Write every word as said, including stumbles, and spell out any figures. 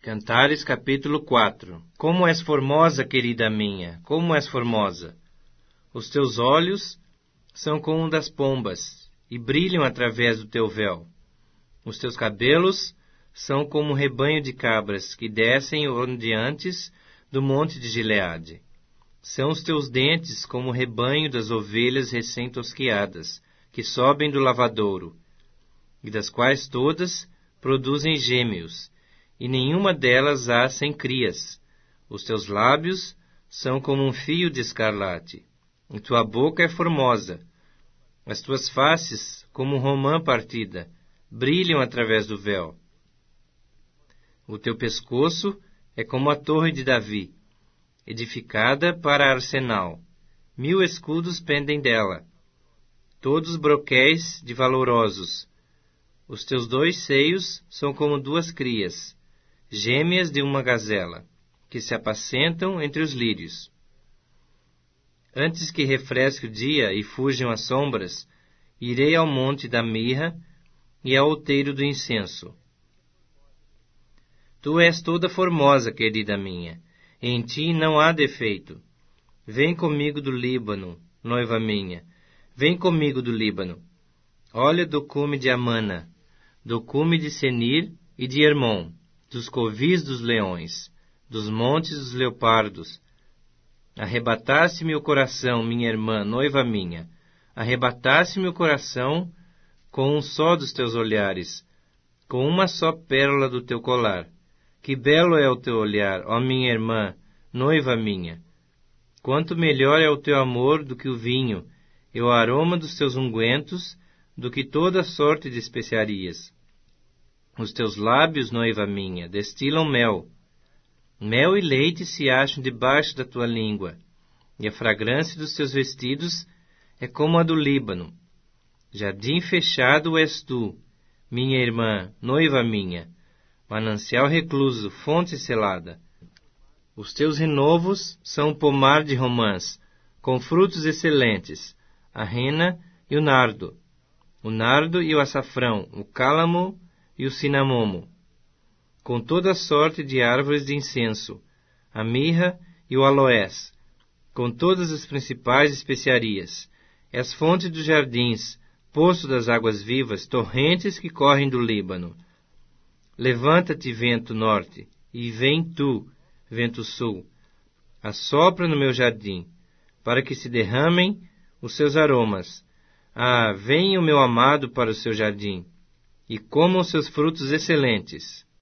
Cantares capítulo quatro. Como és formosa, querida minha, como és formosa! Os teus olhos são como das pombas, e brilham através do teu véu. Os teus cabelos são como um rebanho de cabras, que descem ondeantes do monte de Gileade. São os teus dentes como o rebanho das ovelhas recém-tosquiadas, que sobem do lavadouro, e das quais todas produzem gêmeos, e nenhuma delas há sem crias. Os teus lábios são como um fio de escarlate, e tua boca é formosa. As tuas faces, como romã partida, brilham através do véu. O teu pescoço é como a torre de Davi, edificada para arsenal. Mil escudos pendem dela, todos broquéis de valorosos. Os teus dois seios são como duas crias, gêmeas de uma gazela, que se apacentam entre os lírios. Antes que refresque o dia e fujam as sombras, irei ao monte da mirra e ao outeiro do incenso. Tu és toda formosa, querida minha, em ti não há defeito. Vem comigo do Líbano, noiva minha, vem comigo do Líbano. Olha do cume de Amana, do cume de Senir e de Hermon, dos covis dos leões, dos montes dos leopardos. Arrebataste-me o coração, minha irmã, noiva minha, arrebataste-me o coração com um só dos teus olhares, com uma só pérola do teu colar. Que belo é o teu olhar, ó minha irmã, noiva minha! Quanto melhor é o teu amor do que o vinho, e o aroma dos teus ungüentos do que toda sorte de especiarias. Os teus lábios, noiva minha, destilam mel. Mel e leite se acham debaixo da tua língua, e a fragrância dos teus vestidos é como a do Líbano. Jardim fechado és tu, minha irmã, noiva minha, manancial recluso, fonte selada. Os teus renovos são o pomar de romãs, com frutos excelentes, a rena e o nardo, o nardo e o açafrão, o cálamo e o cinamomo, com toda sorte de árvores de incenso, a mirra e o aloés, com todas as principais especiarias. És fonte dos jardins, poço das águas vivas, torrentes que correm do Líbano. Levanta-te, vento norte, e vem tu, vento sul. Assopra no meu jardim, para que se derramem os seus aromas. Ah, venha o meu amado para o seu jardim, e coma os seus frutos excelentes.